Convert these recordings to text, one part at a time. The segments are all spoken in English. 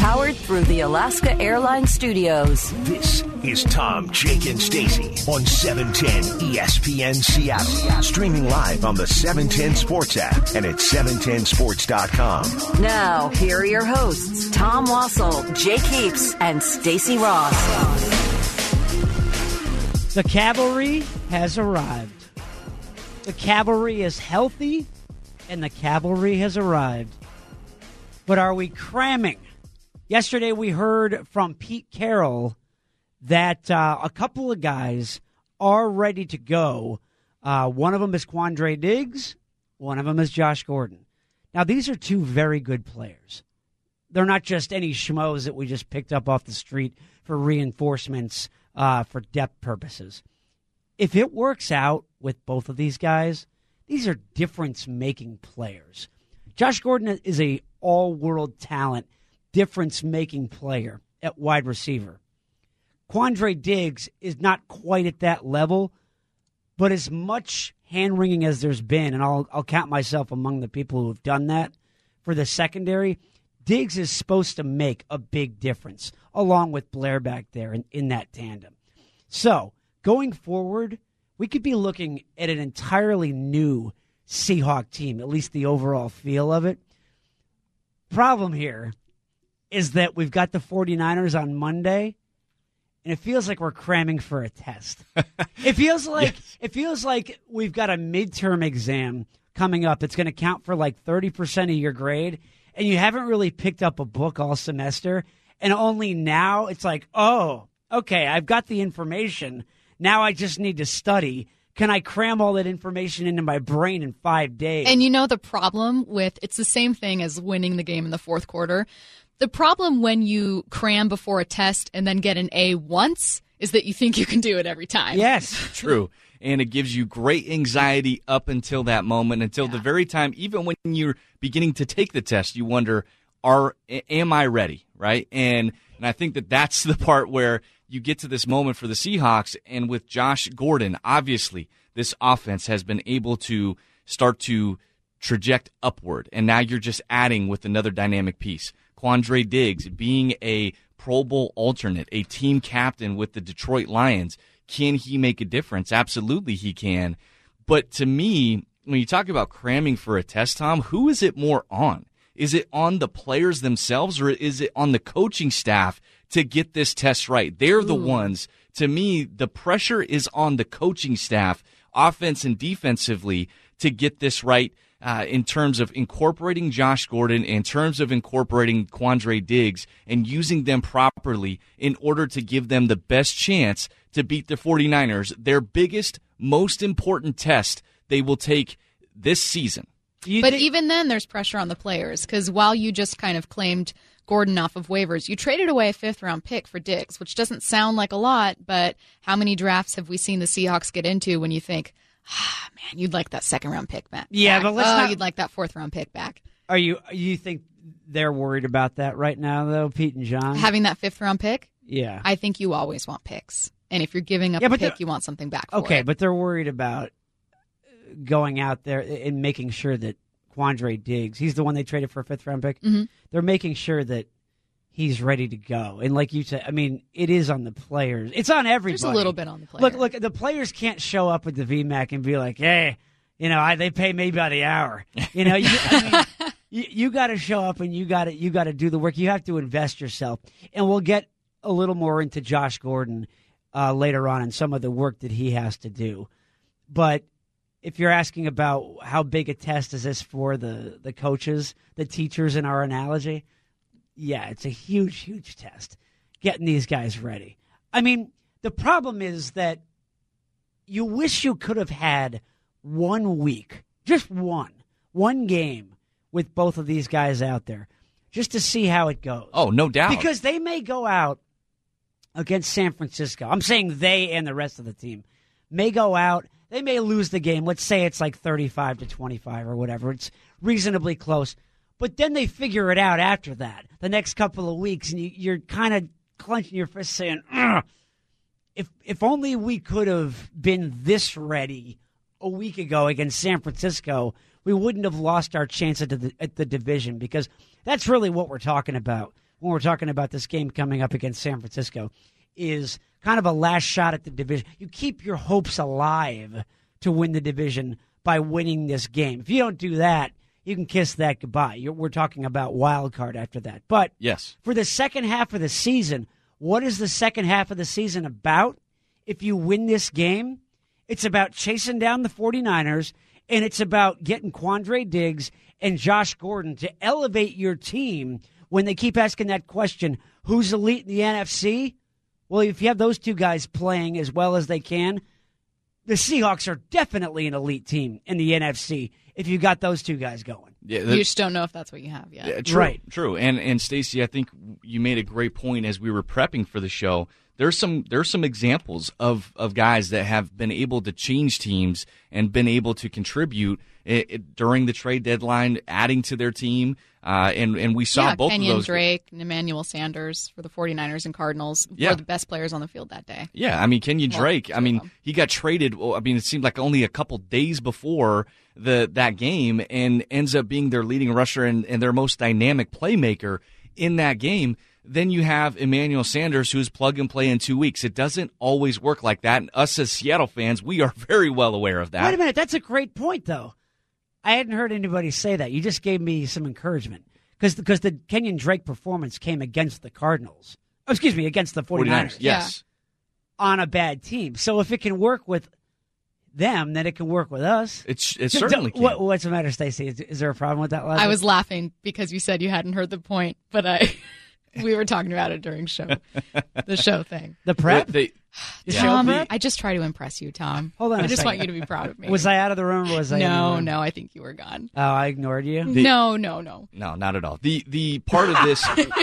Powered through the Alaska Airlines Studios. This is Tom, Jake, and Stacy on 710 ESPN Seattle. Streaming live on the 710 Sports app and at 710sports.com. Now, here are your hosts, Tom Wassel, Jake Heaps, and Stacy Ross. The cavalry has arrived. The cavalry is healthy, and the cavalry has arrived. But are we cramming? Yesterday we heard from Pete Carroll that a couple of guys are ready to go. One of them is Quandre Diggs. One of them is Josh Gordon. Now, these are two very good players. They're not just any schmoes that we just picked up off the street for reinforcements for depth purposes. If it works out with both of these guys, these are difference-making players. Josh Gordon is a all-world talent, difference-making player at wide receiver. Quandre Diggs is not quite at that level, but as much hand-wringing as there's been, and I'll count myself among the people who have done that for the secondary, Diggs is supposed to make a big difference, along with Blair back there in that tandem. So, going forward, we could be looking at an entirely new Seahawk team, at least the overall feel of it. Problem here is that we've got the 49ers on Monday, and it feels like we're cramming for a test. It feels like we've got a midterm exam coming up that's going to count for like 30% of your grade, and you haven't really picked up a book all semester, and only now it's like, oh, okay, I've got the information. Now I just need to study. Can I cram all that information into my brain in 5 days? And you know the problem with, it's the same thing as winning the game in the fourth quarter. The problem when you cram before a test and then get an A once is that you think you can do it every time. Yes. True. And it gives you great anxiety up until that moment, until the very time, even when you're beginning to take the test, you wonder, am I ready, right? And I think that's the part where you get to this moment for the Seahawks, and with Josh Gordon, obviously, this offense has been able to start to traject upward, and now you're just adding with another dynamic piece. Quandre Diggs being a Pro Bowl alternate, a team captain with the Detroit Lions. Can he make a difference? Absolutely he can. But to me, when you talk about cramming for a test, Tom, who is it more on? Is it on the players themselves, or is it on the coaching staff to get this test right? They're the ones. To me, the pressure is on the coaching staff, offense and defensively, to get this right in terms of incorporating Josh Gordon, in terms of incorporating Quandre Diggs, and using them properly in order to give them the best chance to beat the 49ers, their biggest, most important test they will take this season. But even then, there's pressure on the players, because while you just kind of claimed Gordon off of waivers, you traded away a fifth-round pick for Diggs, which doesn't sound like a lot, but how many drafts have we seen the Seahawks get into when you think, man, you'd like that second-round pick back? Yeah, but you'd like that fourth-round pick back. You think they're worried about that right now, though, Pete and John? Having that fifth-round pick? Yeah. I think you always want picks. And if you're giving up a pick, you want something back for it. Okay, but they're worried about going out there and making sure that Quandre Diggs, he's the one they traded for a fifth-round pick. Mm-hmm. They're making sure that he's ready to go. And like you said, I mean, it is on the players. It's on everybody. There's a little bit on the players. Look, the players can't show up with the VMAC and be like, hey, they pay me by the hour. You got to show up and you got to do the work. You have to invest yourself. And we'll get a little more into Josh Gordon later on and some of the work that he has to do. But if you're asking about how big a test is this for the coaches, the teachers in our analogy, yeah, it's a huge, huge test getting these guys ready. I mean, the problem is that you wish you could have had 1 week, just one game with both of these guys out there just to see how it goes. Oh, no doubt. Because they may go out against San Francisco. I'm saying they and the rest of the team may go out. They may lose the game. Let's say it's like 35-25 or whatever. It's reasonably close. But then they figure it out after that, the next couple of weeks, and you're kind of clenching your fist saying, ugh, if only we could have been this ready a week ago against San Francisco, we wouldn't have lost our chance at the division, because that's really what we're talking about when we're talking about this game coming up against San Francisco is kind of a last shot at the division. You keep your hopes alive to win the division by winning this game. If you don't do that, you can kiss that goodbye. We're talking about wild card after that. But yes, for the second half of the season, what is the second half of the season about? If you win this game, it's about chasing down the 49ers, and it's about getting Quandre Diggs and Josh Gordon to elevate your team when they keep asking that question, who's elite in the NFC? Well, if you have those two guys playing as well as they can, the Seahawks are definitely an elite team in the NFC if you got those two guys going. Yeah, you just don't know if that's what you have yet. Yeah, true, right. True. And Stacey, I think you made a great point as we were prepping for the show. There's some examples of guys that have been able to change teams and been able to contribute during the trade deadline, adding to their team. And we saw both Kenyon of those. Drake and Emmanuel Sanders for the 49ers and Cardinals were the best players on the field that day. Yeah, I mean, Kenyon Drake, he got traded, it seemed like only a couple days before that game and ends up being their leading rusher and their most dynamic playmaker in that game. Then you have Emmanuel Sanders, who's plug and play in 2 weeks. It doesn't always work like that. And us as Seattle fans, we are very well aware of that. Wait a minute. That's a great point, though. I hadn't heard anybody say that. You just gave me some encouragement. Because the Kenyon Drake performance came against the Cardinals. Oh, excuse me, against the 49ers. Yes. On a bad team. So if it can work with them, then it can work with us. It certainly can. What's the matter, Stacey? Is there a problem with that last I was laughing because you said you hadn't heard the point, but we were talking about it during the show thing. The prep? Tom, I just try to impress you, Tom. Hold on I just want you to be proud of me. Was I out of the room or was I in the room? No, I think you were gone. Oh, I ignored you? No. No, not at all. The part of this,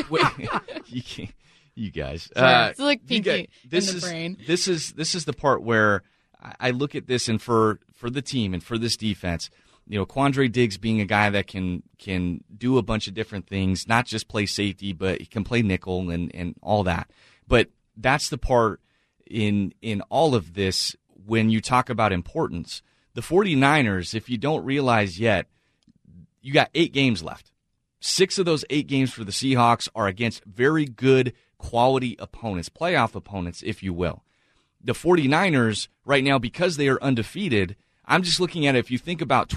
you guys. It's like Pinky in the brain. This is the part where I look at this, and for the team and for this defense, Quandre Diggs being a guy that can do a bunch of different things, not just play safety, but he can play nickel and all that. But that's the part in all of this when you talk about importance. The 49ers, if you don't realize yet, you got 8 games left. 6 of those 8 games for the Seahawks are against very good quality opponents, playoff opponents, if you will. The 49ers right now, because they are undefeated, I'm just looking at it, if you think about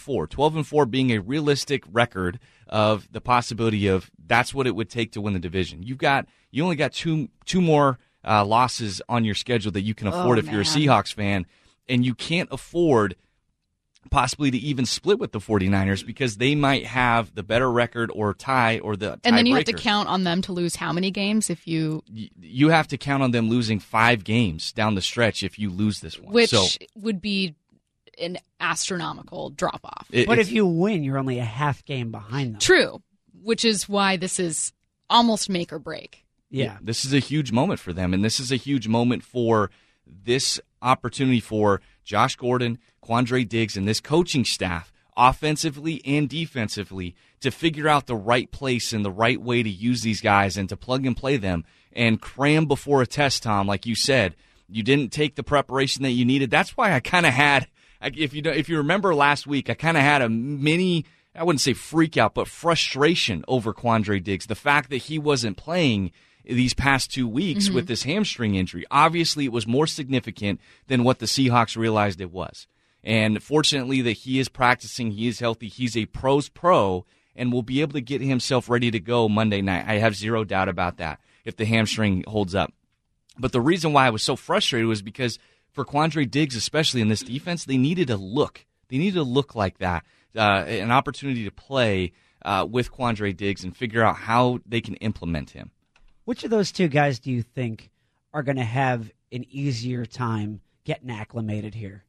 12-4 being a realistic record of the possibility of that's what it would take to win the division. You only got two more losses on your schedule that you can afford if you're a Seahawks fan, and you can't afford possibly to even split with the 49ers because they might have the better record or tie or the And then you have to count on them to lose how many games if you... You have to count on them losing 5 games down the stretch if you lose this one. Which would be an astronomical drop-off. But if you win, you're only a half game behind them. True, which is why this is almost make or break. Yeah. This is a huge moment for them, and this is a huge moment for this opportunity for Josh Gordon, Quandre Diggs, and this coaching staff, offensively and defensively, to figure out the right place and the right way to use these guys and to plug and play them and cram before a test, Tom. Like you said, you didn't take the preparation that you needed. That's why I kind of had, if you remember last week, I kind of had a mini, I wouldn't say freak out, but frustration over Quandre Diggs. The fact that he wasn't playing these past 2 weeks with this hamstring injury. Obviously, it was more significant than what the Seahawks realized it was. And fortunately that he is practicing, he is healthy, he's a pro's pro, and will be able to get himself ready to go Monday night. I have zero doubt about that if the hamstring holds up. But the reason why I was so frustrated was because for Quandre Diggs, especially in this defense, they needed a look. They needed a look like that, an opportunity to play with Quandre Diggs and figure out how they can implement him. Which of those two guys do you think are going to have an easier time getting acclimated here?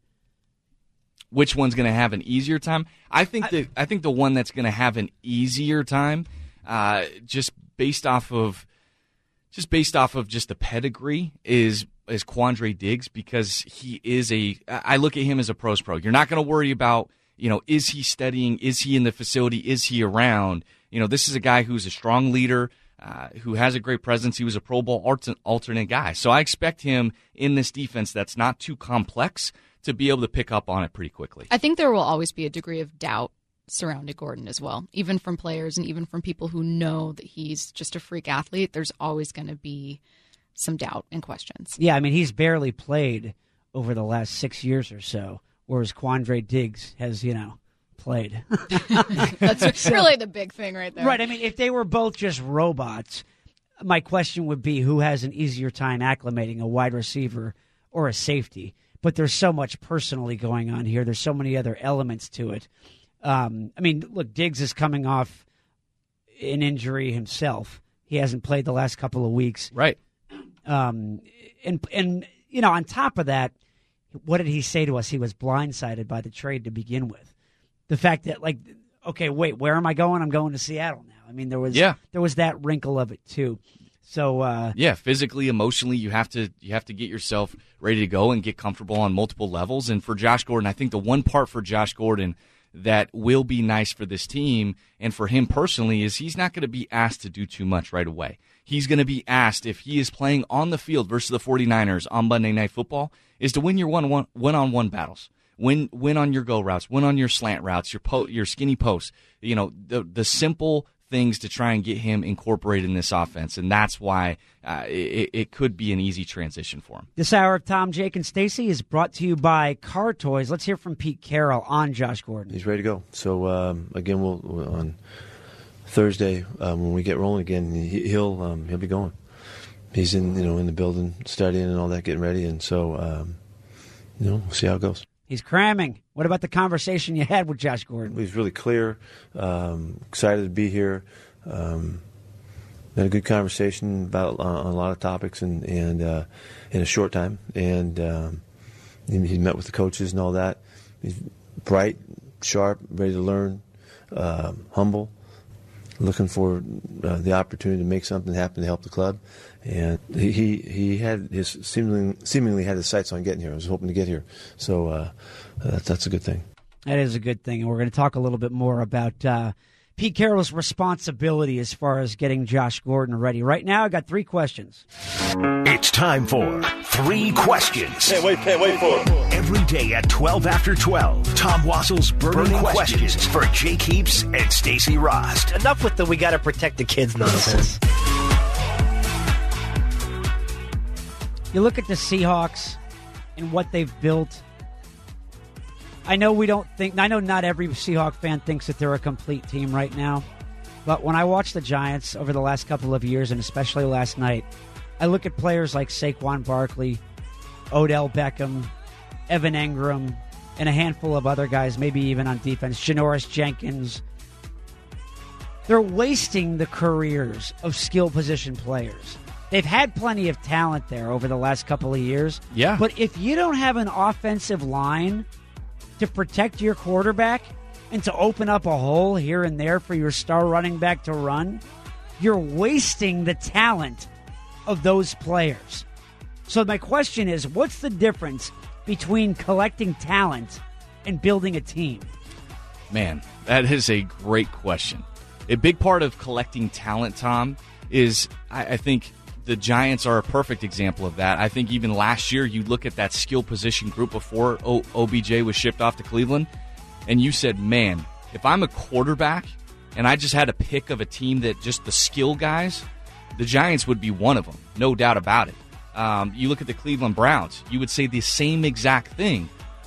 Which one's going to have an easier time? I think the one that's going to have an easier time, just based off of just the pedigree, is Quandre Diggs, because he is I look at him as a pro's pro. You're not going to worry about, is he studying? Is he in the facility? Is he around? This is a guy who's a strong leader, who has a great presence. He was a Pro Bowl alternate guy. So I expect him in this defense that's not too complex to be able to pick up on it pretty quickly. I think there will always be a degree of doubt surrounding Gordon as well. Even from players and even from people who know that he's just a freak athlete, there's always going to be some doubt and questions. Yeah, I mean, he's barely played over the last 6 years or so, whereas Quandre Diggs has, played. That's really the big thing right there. Right. I mean, if they were both just robots, my question would be who has an easier time acclimating, a wide receiver or a safety? But there's so much personally going on here. There's so many other elements to it. I mean, look, Diggs is coming off an injury himself. He hasn't played the last couple of weeks. Right. And on top of that, what did he say to us? He was blindsided by the trade to begin with. The fact that, okay, wait, where am I going? I'm going to Seattle now. I mean, there was that wrinkle of it too. So physically, emotionally, you have to get yourself ready to go and get comfortable on multiple levels. And for Josh Gordon, I think the one part for Josh Gordon that will be nice for this team and for him personally is he's not going to be asked to do too much right away. He's going to be asked, if he is playing on the field versus the 49ers on Monday Night Football, is to win your one-on-one battles. Win on your go routes, win on your slant routes, your skinny posts. The simple things to try and get him incorporated in this offense, and that's why it could be an easy transition for him. This hour of Tom, Jake, and Stacey is brought to you by Car Toys. Let's hear from Pete Carroll on Josh Gordon. He's ready to go. So again, we'll on Thursday when we get rolling again, he'll be going. He's in the building, studying and all that, getting ready, and so we'll see how it goes. He's cramming. What about the conversation you had with Josh Gordon? He's really clear, excited to be here. Had a good conversation about on a lot of topics and in a short time. And he met with the coaches and all that. He's bright, sharp, ready to learn, humble, looking for the opportunity to make something happen to help the club. And he had his seemingly had his sights on getting here. I was hoping to get here, so that's a good thing. That is a good thing, and we're going to talk a little bit more about Pete Carroll's responsibility as far as getting Josh Gordon ready. Right now, I got 3 questions. It's time for 3 questions. Can't wait for it. Every day at 12 after 12, Tom Wassel's burning questions for Jake Heaps and Stacey Rost. Enough with the we got to protect the kids nonsense. You look at the Seahawks and what they've built. I know not every Seahawk fan thinks that they're a complete team right now. But when I watch the Giants over the last couple of years, and especially last night, I look at players like Saquon Barkley, Odell Beckham, Evan Engram, and a handful of other guys, maybe even on defense, Janoris Jenkins. They're wasting the careers of skill position players. They've had plenty of talent there over the last couple of years. Yeah. But if you don't have an offensive line to protect your quarterback and to open up a hole here and there for your star running back to run, you're wasting the talent of those players. So my question is, what's the difference between collecting talent and building a team? Man, that is a great question. A big part of collecting talent, Tom, is I think the Giants are a perfect example of that. I think even last year, you look at that skill position group before OBJ was shipped off to Cleveland, and you said, man, if I'm a quarterback and I just had a pick of a team that just the skill guys, the Giants would be one of them, no doubt about it. You look at the Cleveland Browns, you would say the same exact thing.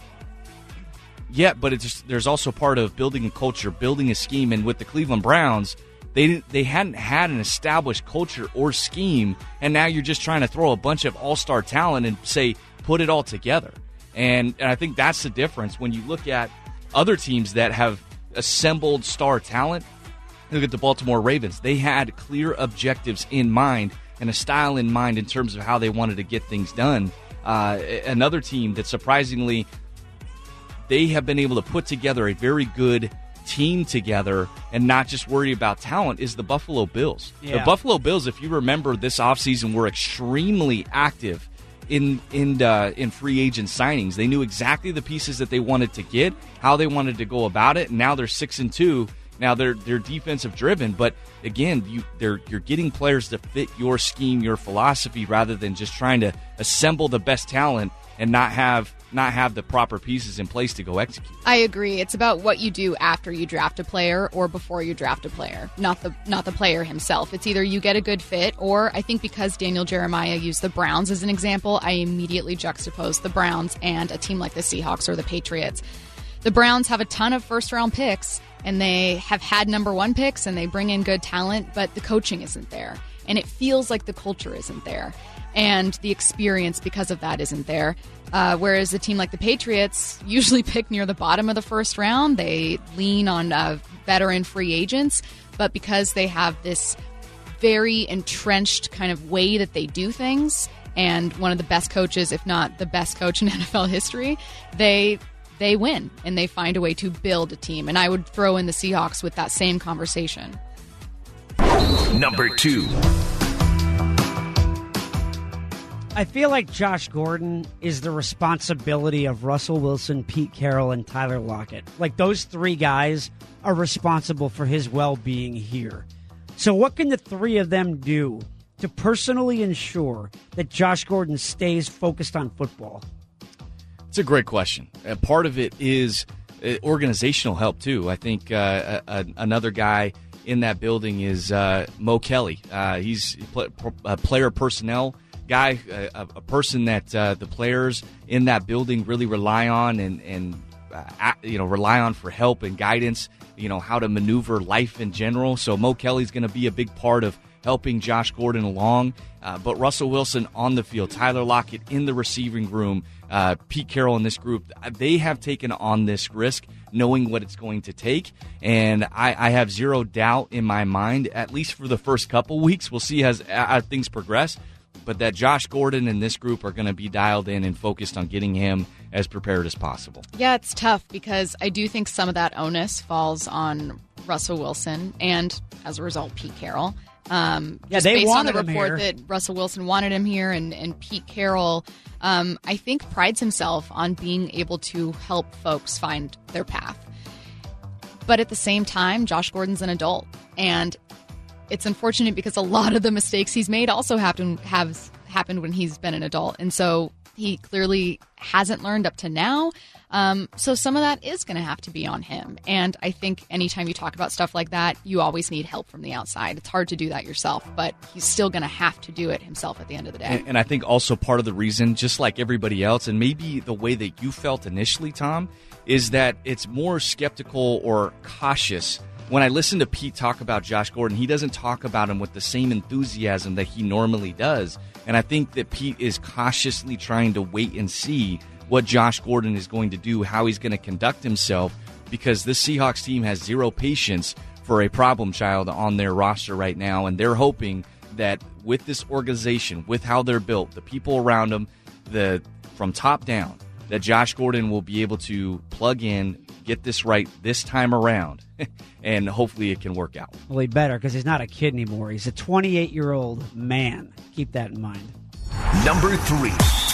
Yeah, but there's also part of building a culture, building a scheme, and with the Cleveland Browns, They hadn't had an established culture or scheme, and now you're just trying to throw a bunch of all-star talent and say, put it all together. And I think that's the difference when you look at other teams that have assembled star talent. Look at the Baltimore Ravens. They had clear objectives in mind and a style in mind in terms of how they wanted to get things done. Another team that surprisingly, they have been able to put together a very good team together and not just worry about talent is the Buffalo Bills. Yeah. The Buffalo Bills, if you remember this offseason, were extremely active in free agent signings. They knew exactly the pieces that they wanted to get, how they wanted to go about it, and now they're 6-2. Now they're defensive driven, but again, you're getting players to fit your scheme, your philosophy, rather than just trying to assemble the best talent and not have not have the proper pieces in place to go execute. I agree. It's about what you do after you draft a player or before you draft a player, not the player himself. It's either you get a good fit, or I think because Daniel Jeremiah used the Browns as an example, I immediately juxtaposed the Browns and a team like the Seahawks or the Patriots. The Browns have a ton of first-round picks, and they have had number 1 picks, and they bring in good talent, but the coaching isn't there. And it feels like the culture isn't there. And the experience because of that isn't there. Whereas a team like the Patriots usually pick near the bottom of the first round. They lean on veteran free agents. But because they have this very entrenched kind of way that they do things, and one of the best coaches, if not the best coach in NFL history, they win. And they find a way to build a team. And I would throw in the Seahawks with that same conversation. Number 2. I feel like Josh Gordon is the responsibility of Russell Wilson, Pete Carroll, and Tyler Lockett. Like, those 3 guys are responsible for his well-being here. So what can the 3 of them do to personally ensure that Josh Gordon stays focused on football? It's a great question. Part of it is organizational help, too. I think another guy in that building is Mo Kelly. He's a player personnel guy, a person that the players in that building really rely on and rely on for help and guidance, how to maneuver life in general. So Mo Kelly's going to be a big part of helping Josh Gordon along. But Russell Wilson on the field, Tyler Lockett in the receiving room, Pete Carroll in this group, they have taken on this risk knowing what it's going to take. And I have zero doubt in my mind, at least for the first couple weeks, we'll see as things progress, but that Josh Gordon and this group are going to be dialed in and focused on getting him as prepared as possible. Yeah, it's tough because I do think some of that onus falls on Russell Wilson and, as a result, Pete Carroll. They based on the wanted him report here. that Russell Wilson wanted him here, and Pete Carroll, I think, prides himself on being able to help folks find their path. But at the same time, Josh Gordon's an adult, and it's unfortunate because a lot of the mistakes he's made also have happened when he's been an adult, and so he clearly hasn't learned up to now. So some of that is going to have to be on him. And I think anytime you talk about stuff like that, you always need help from the outside. It's hard to do that yourself, but he's still going to have to do it himself at the end of the day. And I think also part of the reason, just like everybody else, and maybe the way that you felt initially, Tom, is that it's more skeptical or cautious. When I listen to Pete talk about Josh Gordon, he doesn't talk about him with the same enthusiasm that he normally does. And I think that Pete is cautiously trying to wait and see what Josh Gordon is going to do, how he's going to conduct himself, because this Seahawks team has zero patience for a problem child on their roster right now. And they're hoping that with this organization, with how they're built, the people around them, from top down, that Josh Gordon will be able to plug in, get this right this time around, and hopefully it can work out. Well, he better, because he's not a kid anymore. He's a 28-year-old man. Keep that in mind. Number 3.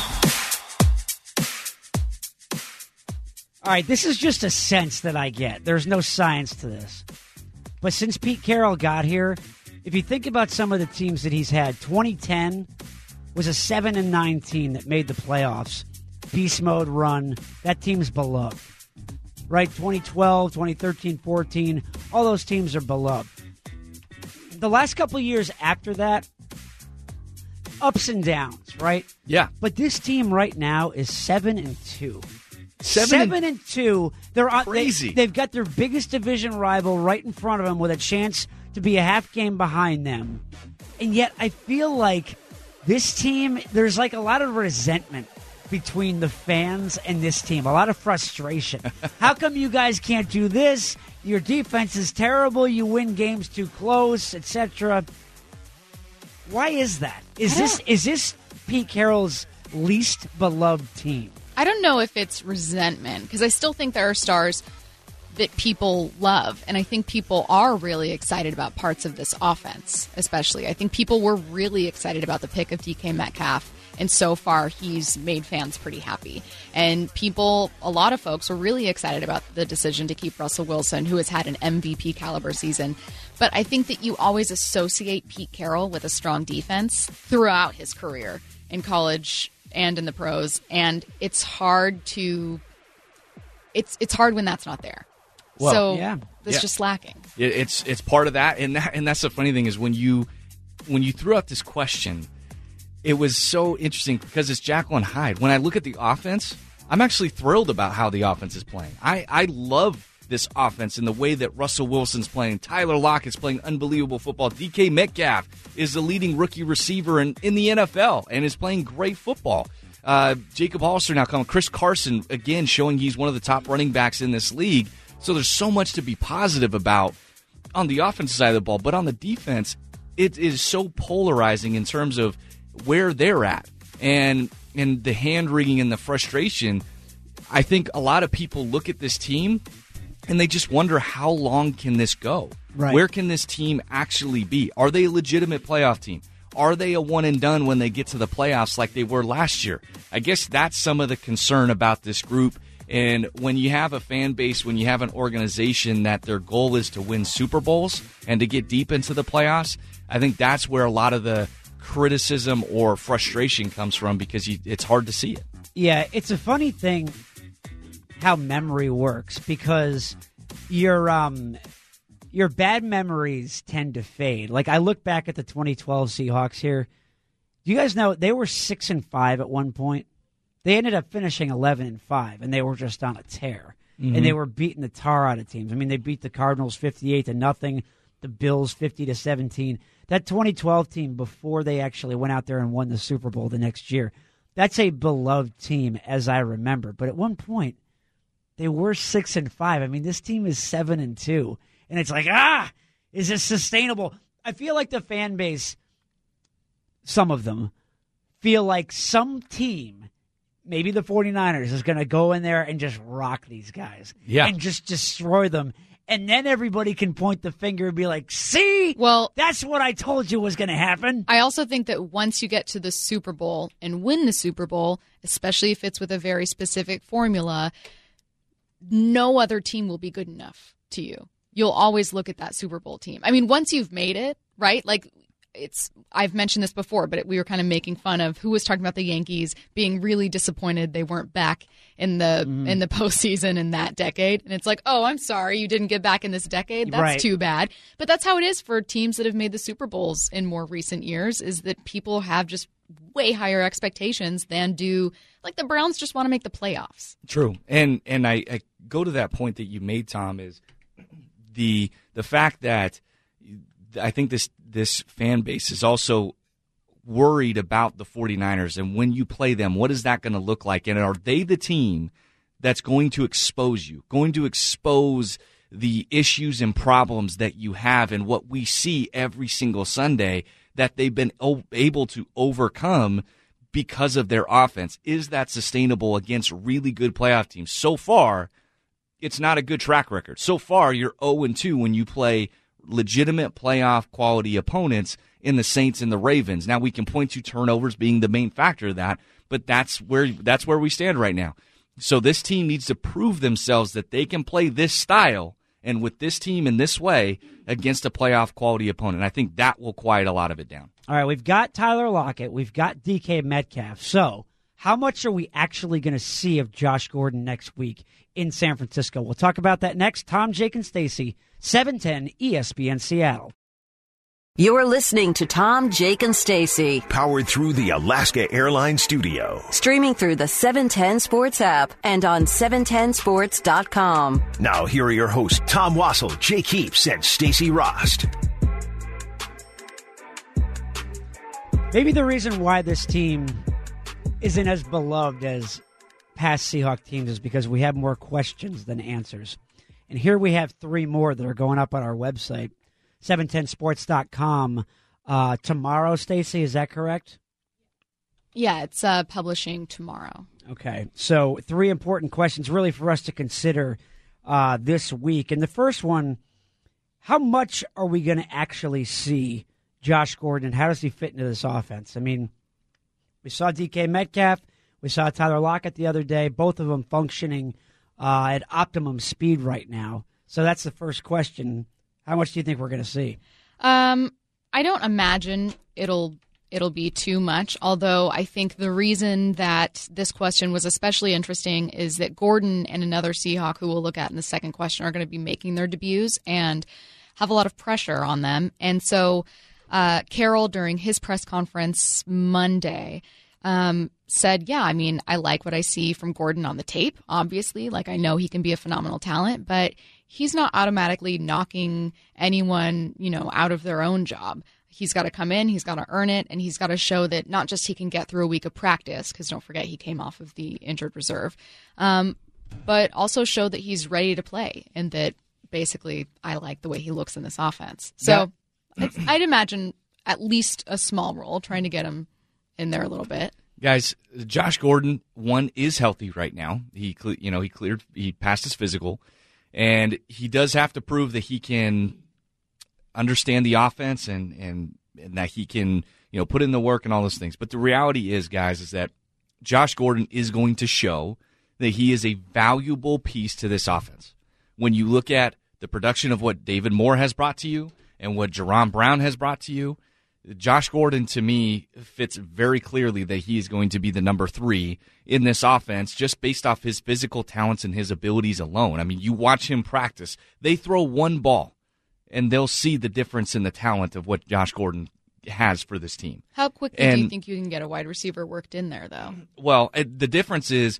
All right, this is just a sense that I get. There's no science to this. But since Pete Carroll got here, if you think about some of the teams that he's had, 2010 was a 7-9 team that made the playoffs. Beast mode run. That team's beloved. Right? 2012, 2013, 14, all those teams are beloved. The last couple of years after that, ups and downs, right? Yeah. But this team right now is 7-2. 7-2. They're crazy. They've got their biggest division rival right in front of them with a chance to be a half game behind them. And yet I feel like this team, there's like a lot of resentment between the fans and this team. A lot of frustration. How come you guys can't do this? Your defense is terrible. You win games too close, etc. Why is that? Is this Pete Carroll's least beloved team? I don't know if it's resentment, because I still think there are stars that people love, and I think people are really excited about parts of this offense, especially. I think people were really excited about the pick of DK Metcalf, and so far he's made fans pretty happy. And a lot of folks were really excited about the decision to keep Russell Wilson, who has had an MVP caliber season. But I think that you always associate Pete Carroll with a strong defense throughout his career in college and in the pros, and it's hard to it's hard when that's not there. Well, so yeah. it's just lacking. It's part of that, and that's the funny thing is when you threw out this question, it was so interesting because it's Jekyll and Hyde. When I look at the offense, I'm actually thrilled about how the offense is playing. I love this offense and the way that Russell Wilson's playing. Tyler Lockett's playing unbelievable football. DK Metcalf is the leading rookie receiver in the NFL and is playing great football. Jacob Hollister now coming. Chris Carson, again, showing he's one of the top running backs in this league. So there's so much to be positive about on the offensive side of the ball. But on the defense, it is so polarizing in terms of where they're at. And the hand-wringing and the frustration, I think a lot of people look at this team and they just wonder, how long can this go? Right. Where can this team actually be? Are they a legitimate playoff team? Are they a one-and-done when they get to the playoffs like they were last year? I guess that's some of the concern about this group. And when you have a fan base, when you have an organization that their goal is to win Super Bowls and to get deep into the playoffs, I think that's where a lot of the criticism or frustration comes from, because it's hard to see it. Yeah, it's a funny thing how memory works, because your bad memories tend to fade. Like, I look back at the 2012 Seahawks here. Do you guys know they were 6-5 at one point? They ended up finishing 11-5, and they were just on a tear. Mm-hmm. And they were beating the tar out of teams. I mean, they beat the Cardinals 58-0, the Bills 50-17. That 2012 team, before they actually went out there and won the Super Bowl the next year, that's a beloved team, as I remember. But at one point, they were 6-5. I mean, this team is 7-2, and it's like, is this sustainable? I feel like the fan base, some of them, feel like some team, maybe the 49ers, is going to go in there and just rock these guys, and just destroy them. And then everybody can point the finger and be like, see, well, that's what I told you was going to happen. I also think that once you get to the Super Bowl and win the Super Bowl, especially if it's with a very specific formula, no other team will be good enough to you. You'll always look at that Super Bowl team. I mean, once you've made it, right? Like, I've mentioned this before, but we were kind of making fun of who was talking about the Yankees being really disappointed they weren't back in the postseason in that decade. And it's like, oh, I'm sorry, you didn't get back in this decade. That's too bad. But that's how it is for teams that have made the Super Bowls in more recent years, is that people have just way higher expectations than do, like, the Browns just want to make the playoffs. True. And I go to that point that you made, Tom, is the fact that I think this fan base is also worried about the 49ers, and when you play them, what is that going to look like? And are they the team that's going to expose you, going to expose the issues and problems that you have and what we see every single Sunday that they've been able to overcome because of their offense? Is that sustainable against really good playoff teams? So far, it's not a good track record. So far, you're 0-2 when you play legitimate playoff quality opponents in the Saints and the Ravens. Now, we can point to turnovers being the main factor of that, but that's where we stand right now. So this team needs to prove themselves that they can play this style and with this team in this way against a playoff quality opponent. I think that will quiet a lot of it down. All right, we've got Tyler Lockett, we've got DK Metcalf. So how much are we actually going to see of Josh Gordon next week in San Francisco? We'll talk about that next. Tom, Jake, and Stacey, 710 ESPN Seattle. You're listening to Tom, Jake, and Stacey. Powered through the Alaska Airlines Studio. Streaming through the 710 Sports app and on 710sports.com. Now here are your hosts, Tom Wassel, Jake Heaps, and Stacey Rost. Maybe the reason why this team isn't as beloved as past Seahawk teams is because we have more questions than answers. And here we have 3 more that are going up on our website, 710sports.com. Tomorrow, Stacey, is that correct? Yeah, it's publishing tomorrow. Okay, so 3 important questions really for us to consider this week. And the first one, how much are we going to actually see Josh Gordon, and how does he fit into this offense? I mean, we saw DK Metcalf, we saw Tyler Lockett the other day, both of them functioning at optimum speed right now. So that's the first question. How much do you think we're going to see? I don't imagine it'll it'll be too much. Although I think the reason that this question was especially interesting is that Gordon and another Seahawk who we'll look at in the second question are going to be making their debuts and have a lot of pressure on them. And so Carroll, during his press conference Monday, said, yeah, I mean, I like what I see from Gordon on the tape, obviously. Like, I know he can be a phenomenal talent, but he's not automatically knocking anyone, out of their own job. He's got to come in, he's got to earn it, and he's got to show that not just he can get through a week of practice, because don't forget he came off of the injured reserve, but also show that he's ready to play and that basically I like the way he looks in this offense. So I'd imagine at least a small role, trying to get him in there a little bit. Guys, Josh Gordon, is healthy right now. He passed his physical, and he does have to prove that he can understand the offense and that he can, put in the work and all those things. But the reality is, guys, is that Josh Gordon is going to show that he is a valuable piece to this offense. When you look at the production of what David Moore has brought to you and what Jerron Brown has brought to you, Josh Gordon, to me, fits very clearly that he is going to be the number 3 in this offense just based off his physical talents and his abilities alone. I mean, you watch him practice. They throw one ball, and they'll see the difference in the talent of what Josh Gordon has for this team. How quickly do you think you can get a wide receiver worked in there, though? Well, the difference is,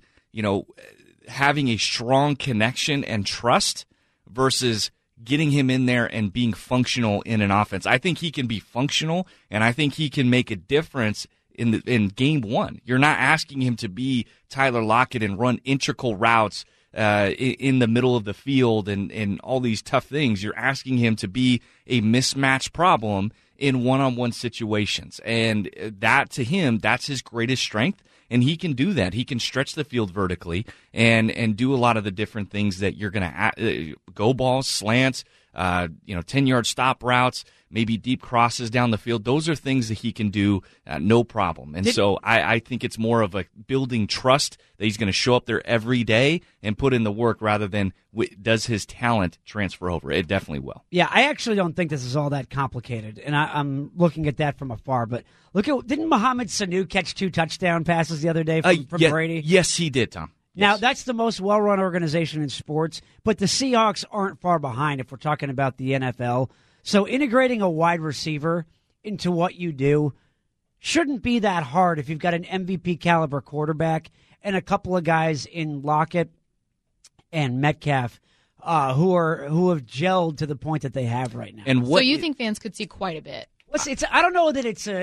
having a strong connection and trust versus getting him in there and being functional in an offense. I think he can be functional, and I think he can make a difference in game one. You're not asking him to be Tyler Lockett and run integral routes in the middle of the field and all these tough things. You're asking him to be a mismatch problem in one-on-one situations. And that, to him, that's his greatest strength. And he can do that. He can stretch the field vertically and do a lot of the different things that you're going to go balls, slants, 10-yard stop routes, maybe deep crosses down the field. Those are things that he can do no problem. And so I think it's more of a building trust that he's going to show up there every day and put in the work rather than does his talent transfer over. It definitely will. Yeah, I actually don't think this is all that complicated, and I'm looking at that from afar. But didn't Mohamed Sanu catch 2 touchdown passes the other day from Brady? Yes, he did, Tom. Now, that's the most well-run organization in sports, but the Seahawks aren't far behind if we're talking about the NFL. So integrating a wide receiver into what you do shouldn't be that hard if you've got an MVP-caliber quarterback and a couple of guys in Lockett and Metcalf who have gelled to the point that they have right now. So you think fans could see quite a bit? I don't know that it's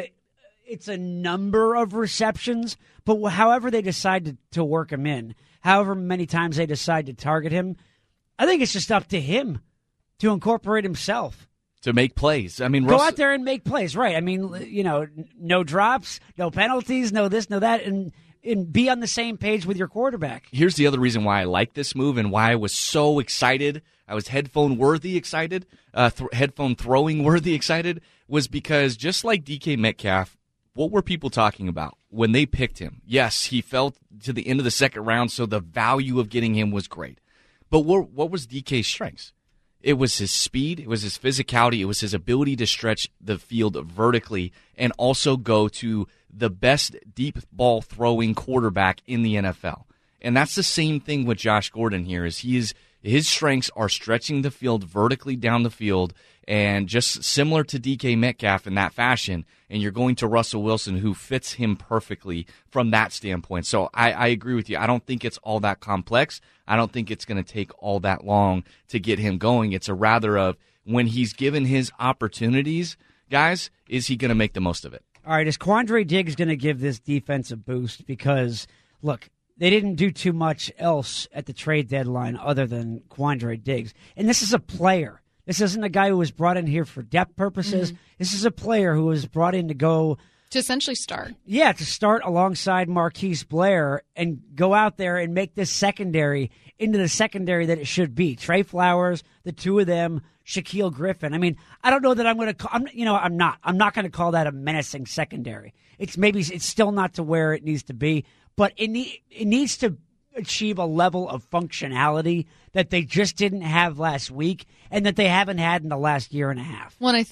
a number of receptions, but however they decide to work him in, however many times they decide to target him, I think it's just up to him to incorporate himself. To make plays. I mean, go out there and make plays, right? I mean, no drops, no penalties, no this, no that, and be on the same page with your quarterback. Here's the other reason why I like this move and why I was so excited. I was headphone-worthy excited, headphone-throwing-worthy excited, was because just like DK Metcalf, what were people talking about when they picked him? Yes, he fell to the end of the second round, so the value of getting him was great. But what was DK's strengths? It was his speed, it was his physicality, it was his ability to stretch the field vertically and also go to the best deep ball throwing quarterback in the NFL. And that's the same thing with Josh Gordon here, is his strengths are stretching the field vertically down the field, and just similar to DK Metcalf in that fashion, and you're going to Russell Wilson, who fits him perfectly from that standpoint. So I agree with you. I don't think it's all that complex. I don't think it's going to take all that long to get him going. It's a rather of when he's given his opportunities, guys, is he going to make the most of it? All right, is Quandre Diggs going to give this defense a boost? Because, look, they didn't do too much else at the trade deadline other than Quandre Diggs. And this is a player. This isn't a guy who was brought in here for depth purposes. Mm-hmm. This is a player who was brought in to go... to essentially start. Yeah, to start alongside Marquise Blair and go out there and make this secondary into the secondary that it should be. Trey Flowers, the two of them, Shaquille Griffin. I mean, I don't know that I'm going to... I'm not going to call that a menacing secondary. It's still not to where it needs to be, but it needs to achieve a level of functionality that they just didn't have last week and that they haven't had in the last year and a half. Well, and I think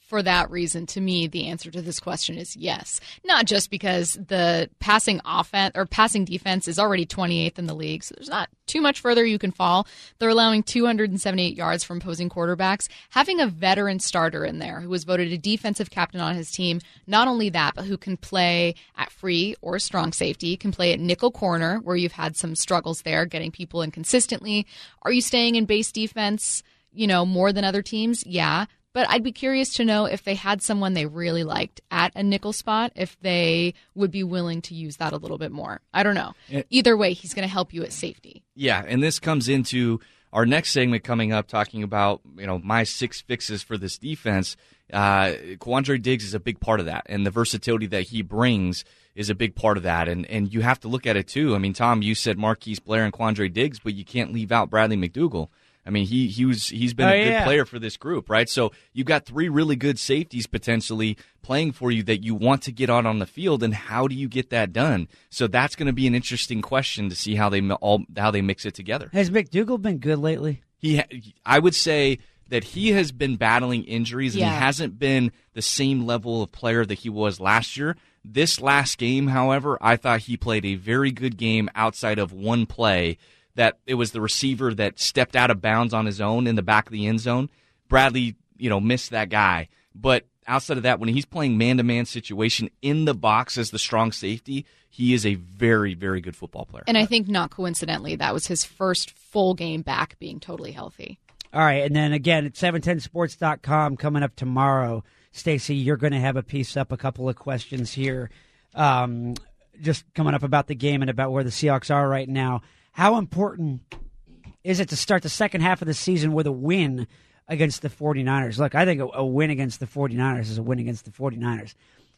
for that reason, to me, the answer to this question is yes. Not just because the passing offense or passing defense is already 28th in the league, so there's not too much further you can fall. They're allowing 278 yards from opposing quarterbacks. Having a veteran starter in there who was voted a defensive captain on his team, not only that, but who can play at free or strong safety, can play at nickel corner, where you've had some struggles there, getting people in consistently. Are you staying in base defense, more than other teams? Yeah. But I'd be curious to know if they had someone they really liked at a nickel spot, if they would be willing to use that a little bit more. I don't know. Either way, he's going to help you at safety. Yeah, and this comes into our next segment coming up, talking about my 6 fixes for this defense. Quandre Diggs is a big part of that, and the versatility that he brings is a big part of that. And you have to look at it too. I mean, Tom, you said Marquise Blair and Quandre Diggs, but you can't leave out Bradley McDougall. I mean, he's been a good player for this group, right? So you've got 3 really good safeties potentially playing for you that you want to get out on the field, and how do you get that done? So that's going to be an interesting question to see how they mix it together. Has McDougall been good lately? I would say that he has been battling injuries, and he hasn't been the same level of player that he was last year. This last game, however, I thought he played a very good game outside of one play. That it was the receiver that stepped out of bounds on his own in the back of the end zone. Bradley, missed that guy. But outside of that, when he's playing man-to-man situation in the box as the strong safety, he is a very, very good football player. And I think not coincidentally, that was his first full game back being totally healthy. All right, and then again, at 710sports.com coming up tomorrow, Stacey, you're going to have a piece up, a couple of questions here, just coming up about the game and about where the Seahawks are right now. How important is it to start the second half of the season with a win against the 49ers? Look, I think a win against the 49ers is a win against the 49ers.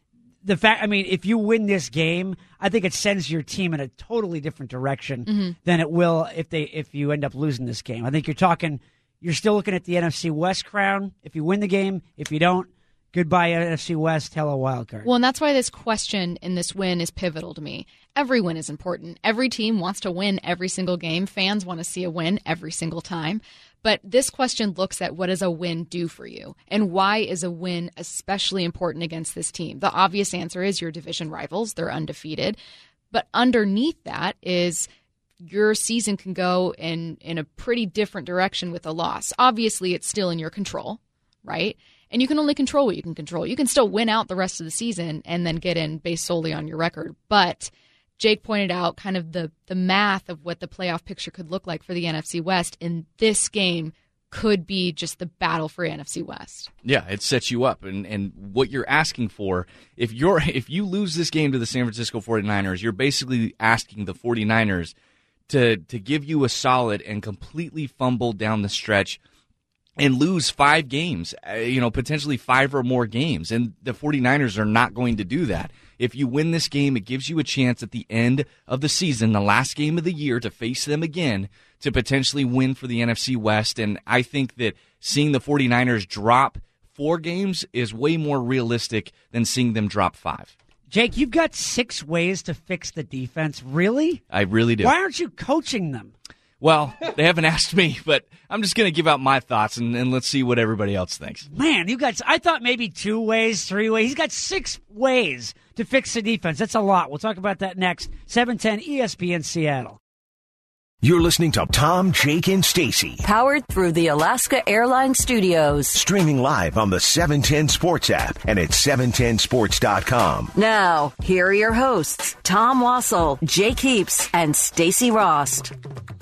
If you win this game, I think it sends your team in a totally different direction than it will if you end up losing this game. I think you're still looking at the NFC West crown if you win the game. If you don't, goodbye NFC West, hello wild card. Well, and that's why this question in this win is pivotal to me. Every win is important. Every team wants to win every single game. Fans want to see a win every single time. But this question looks at what does a win do for you, and why is a win especially important against this team? The obvious answer is your division rivals. They're undefeated. But underneath that is your season can go in a pretty different direction with a loss. Obviously, it's still in your control, right? And you can only control what you can control. You can still win out the rest of the season and then get in based solely on your record. But Jake pointed out kind of the math of what the playoff picture could look like for the NFC West in this game could be just the battle for NFC West. Yeah, it sets you up. And what you're asking for, if you lose this game to the San Francisco 49ers, you're basically asking the 49ers to give you a solid and completely fumble down the stretch and lose 5 games, potentially 5 or more games. And the 49ers are not going to do that. If you win this game, it gives you a chance at the end of the season, the last game of the year, to face them again to potentially win for the NFC West. And I think that seeing the 49ers drop 4 games is way more realistic than seeing them drop 5. Jake, you've got 6 ways to fix the defense. Really? I really do. Why aren't you coaching them? Well, they haven't asked me, but I'm just going to give out my thoughts, and let's see what everybody else thinks. Man, I thought maybe 2 ways, 3 ways. He's got 6 ways to fix the defense. That's a lot. We'll talk about that next. 710 ESPN Seattle. You're listening to Tom, Jake, and Stacey. Powered through the Alaska Airlines Studios. Streaming live on the 710 Sports app and at 710sports.com. Now, here are your hosts, Tom Wassel, Jake Heaps, and Stacey Rost.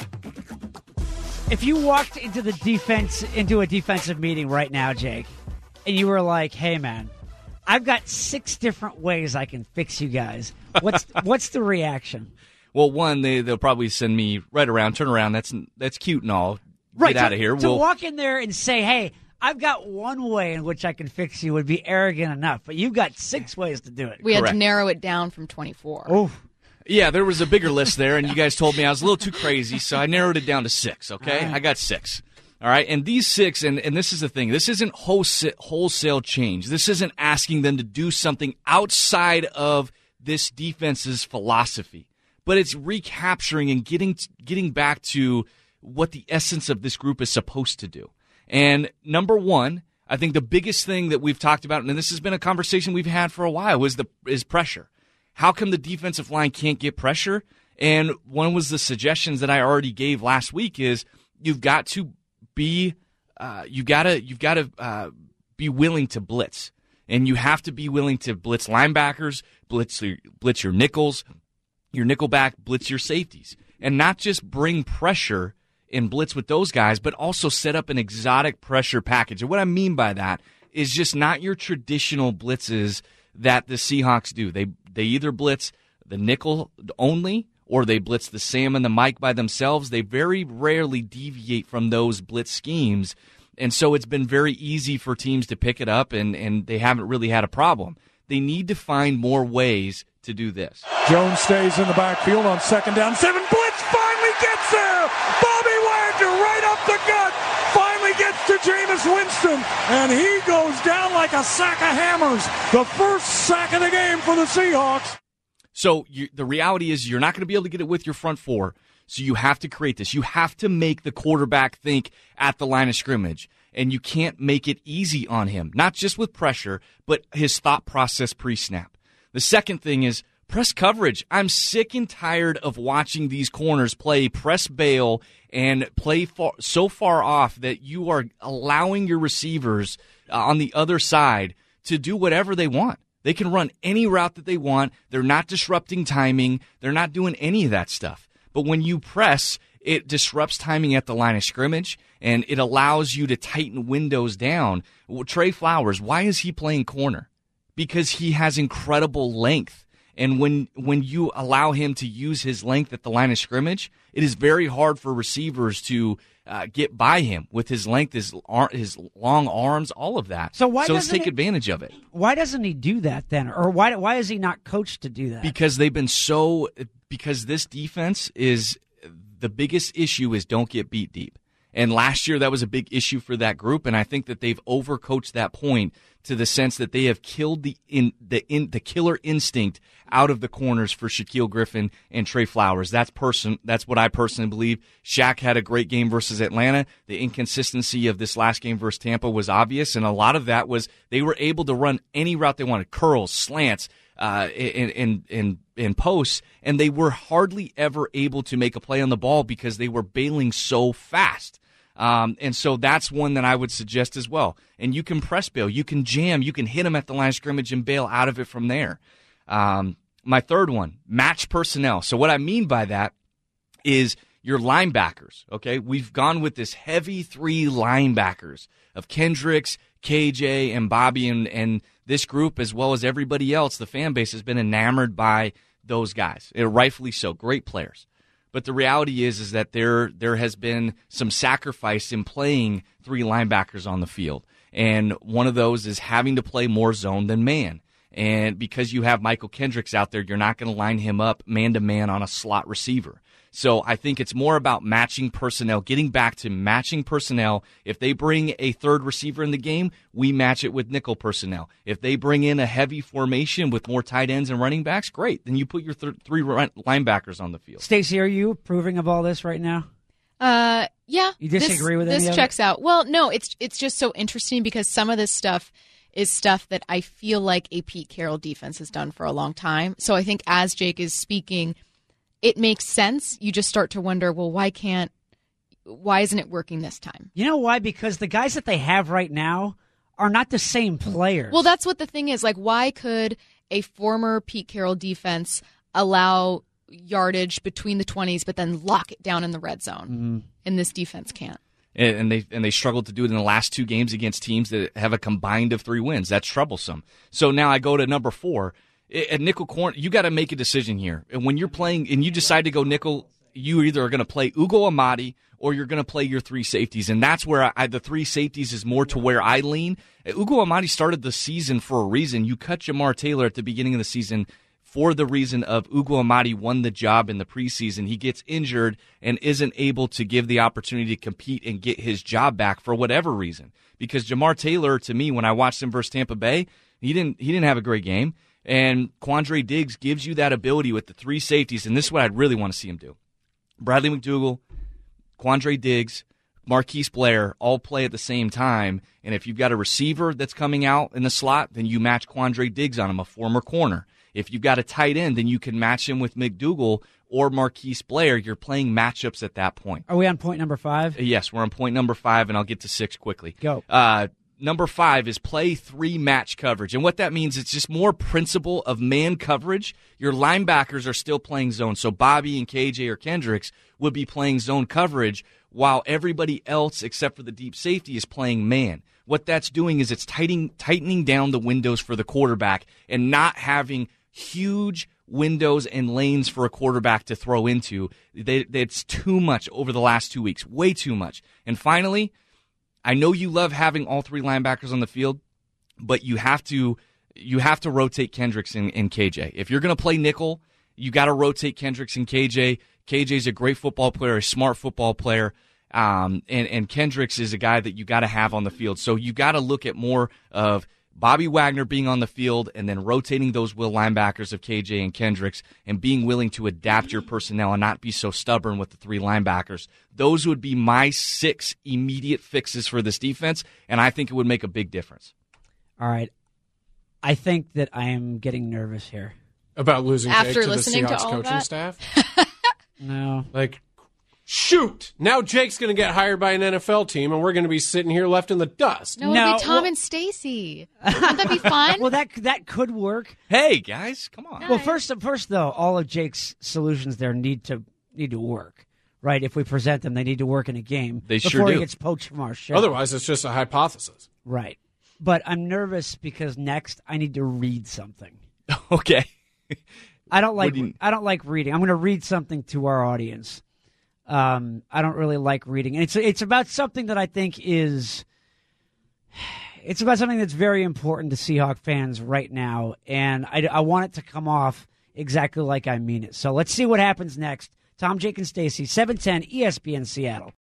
If you walked into a defensive meeting right now, Jake, and you were like, "Hey, man, I've got 6 different ways I can fix you guys," what's the reaction? Well, one, they'll probably send me right around, turn around. That's cute and all. Right, get out of here. To walk in there and say, "Hey, I've got one way in which I can fix you," would be arrogant enough. But you've got 6 ways to do it. We had to narrow it down from 24. Oh. Yeah, there was a bigger list there, and you guys told me I was a little too crazy, so I narrowed it down to 6, okay? Right. I got 6. All right, and these 6, and this is the thing, this isn't wholesale change. This isn't asking them to do something outside of this defense's philosophy, but it's recapturing and getting back to what the essence of this group is supposed to do. And number 1, I think the biggest thing that we've talked about, and this has been a conversation we've had for a while, is pressure. How come the defensive line can't get pressure? And one was the suggestions that I already gave last week is you've got to be be willing to blitz, and you have to be willing to blitz linebackers, blitz your nickels, your nickelback, blitz your safeties, and not just bring pressure and blitz with those guys, but also set up an exotic pressure package. And what I mean by that is just not your traditional blitzes that the Seahawks do. They either blitz the nickel only, or they blitz the Sam and the Mike by themselves. They very rarely deviate from those blitz schemes. And so it's been very easy for teams to pick it up, and they haven't really had a problem. They need to find more ways to do this. Jones stays in the backfield on 2nd down. 7 blitz finally gets there. Bobby Wagner right up the gut. Finally gets to Jameis Winston, and he goes down like a sack of hammers. The first sack of the game for the Seahawks. So the reality is you're not going to be able to get it with your front four, so you have to create this. You have to make the quarterback think at the line of scrimmage, and you can't make it easy on him, not just with pressure, but his thought process pre-snap. The second thing is press coverage. I'm sick and tired of watching these corners play press bail and play so far off that you are allowing your receivers on the other side to do whatever they want. They can run any route that they want. They're not disrupting timing. They're not doing any of that stuff. But when you press, it disrupts timing at the line of scrimmage, and it allows you to tighten windows down. Trey Flowers, why is he playing corner? Because he has incredible length. And when you allow him to use his length at the line of scrimmage, it is very hard for receivers to get by him with his length, his long arms, all of that. So let's take advantage of it. Why doesn't he do that then? Or why is he not coached to do that? Because because this defense is the biggest issue is don't get beat deep. And last year that was a big issue for that group, and I think that they've overcoached that point to the sense that they have killed the killer instinct out of the corners for Shaquille Griffin and Trey Flowers. That's what I personally believe. Shaq had a great game versus Atlanta. The inconsistency of this last game versus Tampa was obvious, and a lot of that was they were able to run any route they wanted, curls, slants, in posts, and they were hardly ever able to make a play on the ball because they were bailing so fast. And so that's one that I would suggest as well. And you can press bail, you can jam, you can hit them at the line of scrimmage and bail out of it from there. My third one, match personnel. So what I mean by that is your linebackers, okay? We've gone with this heavy 3 linebackers of Kendricks, KJ, and Bobby, and this group, as well as everybody else, the fan base has been enamored by those guys. Rightfully so, great players. But the reality is that there has been some sacrifice in playing 3 linebackers on the field. And one of those is having to play more zone than man. And because you have Michael Kendricks out there, you're not going to line him up man-to-man on a slot receiver. So I think it's more about matching personnel, getting back to matching personnel. If they bring a third receiver in the game, we match it with nickel personnel. If they bring in a heavy formation with more tight ends and running backs, great. Then you put your 3 linebackers on the field. Stacey, are you approving of all this right now? Yeah. You disagree with any of it? This checks out. Well, no, it's just so interesting because some of this stuff is stuff that I feel like a Pete Carroll defense has done for a long time. So I think as Jake is speaking, it makes sense. You just start to wonder, well, why isn't it working this time? You know why? Because the guys that they have right now are not the same players. Well, that's what the thing is. Like, why could a former Pete Carroll defense allow yardage between the 20s but then lock it down in the red zone? Mm-hmm. And this defense can't. And they struggled to do it in the last 2 games against teams that have a combined of 3 wins. That's troublesome. So now I go to number 4. At nickel corner, you got to make a decision here. And when you're playing and you decide to go nickel, you either are going to play Ugo Amadi or you're going to play your 3 safeties. And that's where the 3 safeties is more to where I lean. Ugo Amadi started the season for a reason. You cut Jamar Taylor at the beginning of the season for the reason of Ugo Amadi won the job in the preseason. He gets injured and isn't able to give the opportunity to compete and get his job back for whatever reason. Because Jamar Taylor, to me, when I watched him versus Tampa Bay, he didn't have a great game. And Quandre Diggs gives you that ability with the 3 safeties, and this is what I'd really want to see him do. Bradley McDougald, Quandre Diggs, Marquise Blair all play at the same time, and if you've got a receiver that's coming out in the slot, then you match Quandre Diggs on him, a former corner. If you've got a tight end, then you can match him with McDougal or Marquise Blair. You're playing matchups at that point. Are we on point number 5? Yes, we're on point number 5, and I'll get to 6 quickly. Go. Number 5 is play 3 match coverage. And what that means, it's just more principle of man coverage. Your linebackers are still playing zone. So Bobby and KJ or Kendricks would be playing zone coverage while everybody else except for the deep safety is playing man. What that's doing is it's tightening down the windows for the quarterback and not having huge windows and lanes for a quarterback to throw into. It's too much over the last 2 weeks, way too much. And finally, I know you love having all 3 linebackers on the field, but you have to rotate Kendricks and KJ. If you're going to play nickel, you got to rotate Kendricks and KJ. KJ's a great football player, a smart football player, and Kendricks is a guy that you got to have on the field. So you got to look at more of Bobby Wagner being on the field and then rotating those will linebackers of KJ and Kendricks and being willing to adapt your personnel and not be so stubborn with the 3 linebackers. Those would be my 6 immediate fixes for this defense, and I think it would make a big difference. All right. I think that I am getting nervous here. About losing Jake After to the listening to Seahawks all coaching that? staff? No. Like, shoot! Now Jake's going to get hired by an NFL team, and we're going to be sitting here left in the dust. No, it'll be Tom and Stacy. Wouldn't that be fun? Well, that could work. Hey, guys, come on. Well, first though, all of Jake's solutions there need to work. Right? If we present them, they need to work in a game before he gets poached from our show. Otherwise, it's just a hypothesis. Right. But I'm nervous because next I need to read something. Okay. I don't like reading. I'm going to read something to our audience. I don't really like reading, and it's about something that I think it's about something that's very important to Seahawk fans right now, and I want it to come off exactly like I mean it. So let's see what happens next. Tom, Jake, and Stacy, 710 ESPN Seattle.